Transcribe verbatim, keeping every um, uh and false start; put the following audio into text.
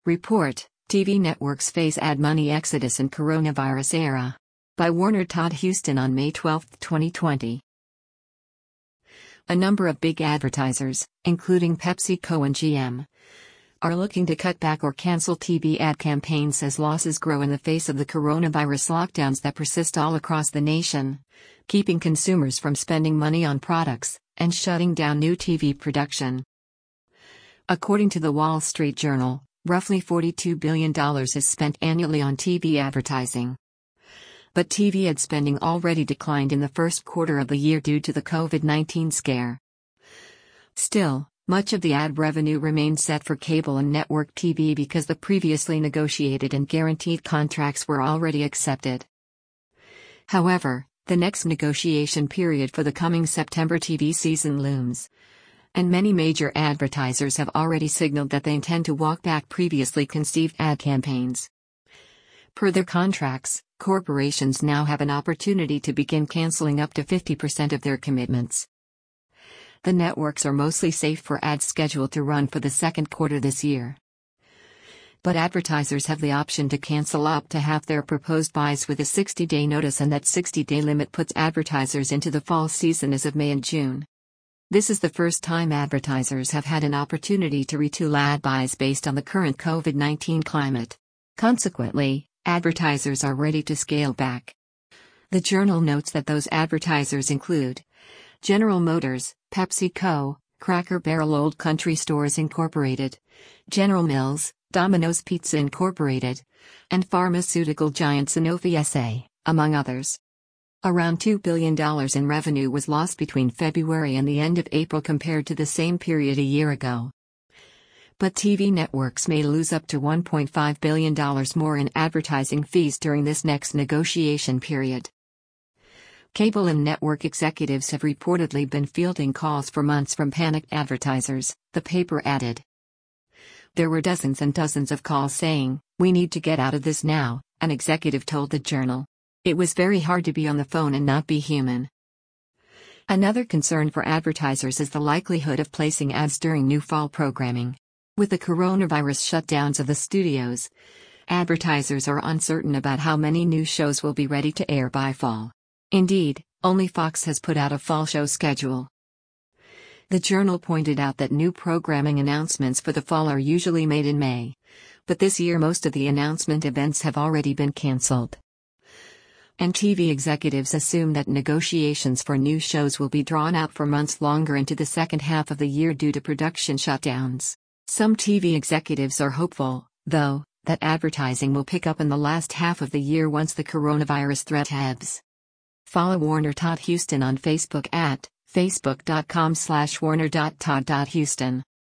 Report, T V networks face ad money exodus in coronavirus era. By Warner Todd Huston on May twelfth, twenty twenty. A number of big advertisers, including PepsiCo and G M, are looking to cut back or cancel T V ad campaigns as losses grow in the face of the coronavirus lockdowns that persist all across the nation, keeping consumers from spending money on products and shutting down new T V production. According to the Wall Street Journal, roughly forty-two billion dollars is spent annually on T V advertising. But T V ad spending already declined in the first quarter of the year due to the COVID nineteen scare. Still, much of the ad revenue remains set for cable and network T V because the previously negotiated and guaranteed contracts were already accepted. However, the next negotiation period for the coming September T V season looms, and many major advertisers have already signaled that they intend to walk back previously conceived ad campaigns. Per their contracts, corporations now have an opportunity to begin canceling up to fifty percent of their commitments. The networks are mostly safe for ads scheduled to run for the second quarter this year. But advertisers have the option to cancel up to half their proposed buys with a sixty-day notice, and that sixty-day limit puts advertisers into the fall season as of May and June. This is the first time advertisers have had an opportunity to retool ad buys based on the current COVID nineteen climate. Consequently, advertisers are ready to scale back. The Journal notes that those advertisers include General Motors, PepsiCo, Cracker Barrel, Old Country Stores Incorporated, General Mills, Domino's Pizza Incorporated, and pharmaceutical giant Sanofi S A, among others. Around two billion dollars in revenue was lost between February and the end of April compared to the same period a year ago. But T V networks may lose up to one point five billion dollars more in advertising fees during this next negotiation period. Cable and network executives have reportedly been fielding calls for months from panicked advertisers, the paper added. There were dozens and dozens of calls saying, "We need to get out of this now," an executive told the Journal. It was very hard to be on the phone and not be human. Another concern for advertisers is the likelihood of placing ads during new fall programming. With the coronavirus shutdowns of the studios, advertisers are uncertain about how many new shows will be ready to air by fall. Indeed, only Fox has put out a fall show schedule. The Journal pointed out that new programming announcements for the fall are usually made in May, but this year most of the announcement events have already been canceled. And T V executives assume that negotiations for new shows will be drawn out for months longer into the second half of the year due to production shutdowns. Some T V executives are hopeful, though, that advertising will pick up in the last half of the year once the coronavirus threat ebbs. Follow Warner Todd Huston on Facebook at facebook dot com slash warner dot todd dot huston.